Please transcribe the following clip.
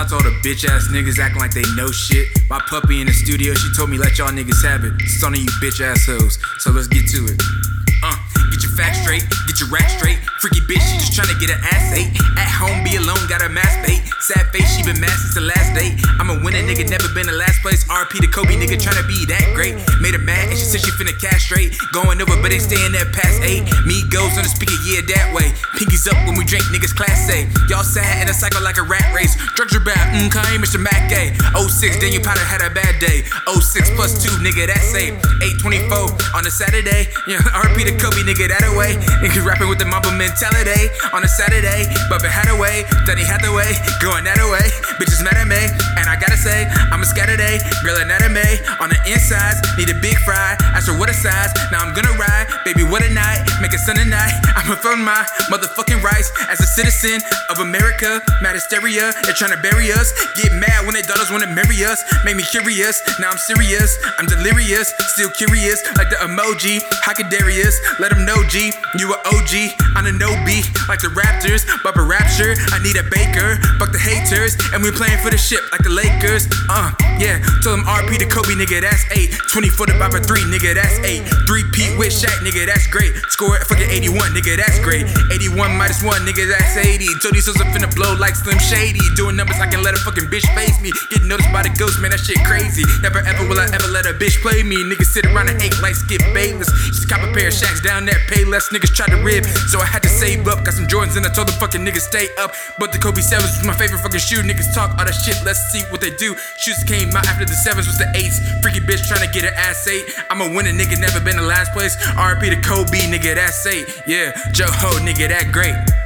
out to all the bitch ass niggas acting like they know shit. My puppy in the studio, she told me let y'all niggas have it. It's on you bitch assholes, so let's get to it. Get your facts straight, get your rack straight. Freaky bitch, she just tryna get her ass ate. At home, be alone, got her masturbate. Sad face, she been mad since the last date. I'm a winner, nigga, never been the last place. RP to Kobe, nigga, tryna be that great. Made her mad and she said she finna castrate. Going over, but they staying there past 8. Me goes on the speaker, yeah, that way. Pinkies up when we drink, niggas class A. Y'all sad in a cycle like a rat race. Drugs are bad, Kanye, Mr. Mac A. 06, Daniel Powder had a bad day. 06 plus 2, nigga, that's 8. 824 on a Saturday. Yeah, RP to Kobe, nigga, that away. Niggas rapping with the Mamba mentality on a Saturday. But had a way, Danny Hathaway, going that away. Bitches mad at me, and I gotta say, I'm a scatter day. Girl anatomy on the insides, need a big fry. Ask her what a size, now I'm gonna ride. Baby, what a night, make it Sunday night. I'ma phone my motherfucking rights as a citizen of America. Mad hysteria, they're trying to bury us. Get mad when their daughters wanna marry us. Make me curious, now I'm serious. I'm delirious, still curious, like the emoji. Hakadarius, let them know G, you a OG. I'm a no B, like the Raptors. Bubba Rapture, I need a baker. Fuck the haters, and we playing for the ship like the Lakers. Yeah, tell them RP to Kobe, nigga, that's 8. 24 to Baba 3, nigga, that's 8. 3-peat with Shaq, nigga, that's great. Score at fucking 81, nigga, that's great. 81 minus 1, nigga, that's 80. Told these souls I'm finna blow like Slim Shady. Doing numbers, I can let a fucking bitch face me. Getting noticed by the ghost, man, that shit crazy. Never ever will I ever let a bitch play me. Niggas sit around and ache like Skip Bayless. Just cop a pair of Shaqs down there, pay less. Niggas tried to rib, so I had to save up. Got some Jordans and I told the fucking niggas stay up. But the Kobe 7s was my favorite fucking shoe. Niggas talk all that shit, let's see what they do. Shoes came out after the 7s was the 8s. Freaky bitch trying to get her ass 8. I'm a winner, nigga, never been in last place. RP to Kobe, nigga, that's 8. Yeah, Joe Ho, nigga, that great.